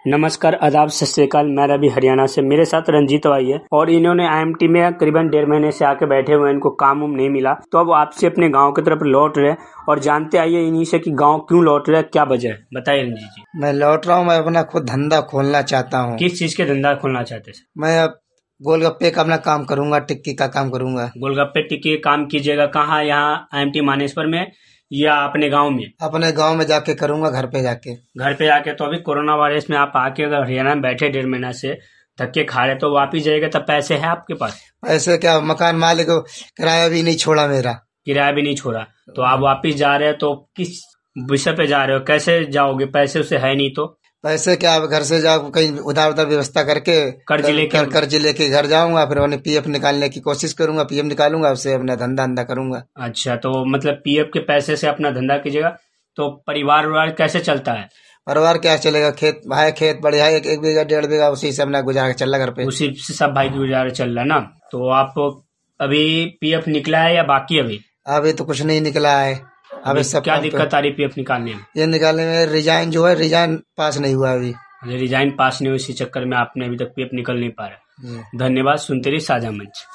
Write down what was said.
नमस्कार, आदाब, सत श्री अकाल। मैं रवि हरियाणा से। मेरे साथ रंजीत भाई है और इन्होंने आईएमटी में करीबन 1.5 महीने से आके बैठे हुए हैं। इनको काम उम नहीं मिला, तो अब आपसे अपने गांव की तरफ लौट रहे और जानते आइए इन्हीं से कि गांव क्यों लौट रहे, क्या वजह है, बताइए रंजीत जी। मैं लौट रहा हूँ। मैं अपना खुद धंधा खोलना चाहता हूँ। किस चीज के धंधा खोलना चाहते हैं? मैं अब गोलगप्पे का अपना काम करूंगा, टिक्की का काम करूंगा। गोलगप्पे टिक्की काम कीजिएगा कहाँ? यहाँ आईएमटी मानेसर में या अपने गाँव में? अपने गांव में जाके करूंगा, घर पे जाके। घर पे आके तो अभी कोरोना वायरस में आप आके अगर हरियाणा में बैठे 1.5 महीना से धक्के खा रहे तो वापिस जाएगा, तब पैसे है आपके पास? ऐसे क्या, मकान मालिक को किराया भी नहीं छोड़ा मेरा। किराया भी नहीं छोड़ा तो आप वापिस जा रहे हो, तो किस विषय पे जा रहे हो? कैसे जाओगे? पैसे उसे है नहीं तो? पैसे क्या, अब घर से जाओ कहीं उधार उधार व्यवस्था करके कर्ज लेके घर जाऊंगा, फिर उन्हें पीएफ निकालने की कोशिश करूंगा, पीएफ निकालूंगा, उससे अपना धंधा करूंगा। अच्छा, तो मतलब पीएफ के पैसे से अपना धंधा कीजिएगा, तो परिवार उवार कैसे चलता है? परिवार क्या चलेगा, खेत भाई, खेत बढ़िया है, एक बीघा 1.5 बीघा, उसी से अपना गुजारा चल रहा घर पे। उसी से सब भाई की गुजारा चल रहा है ना? तो आप अभी पीएफ निकला है या बाकी? अभी तो कुछ नहीं निकला है। अभी सब क्या दिक्कत आ रही पीएफ निकालने में? ये निकालने में रिजाइन जो है, रिजाइन पास नहीं हुआ अभी। रिजाइन पास नहीं हुई, इसी चक्कर में आपने अभी तक पीएफ निकल नहीं पा रहा। धन्यवाद। सुनते रहिए साझा मंच।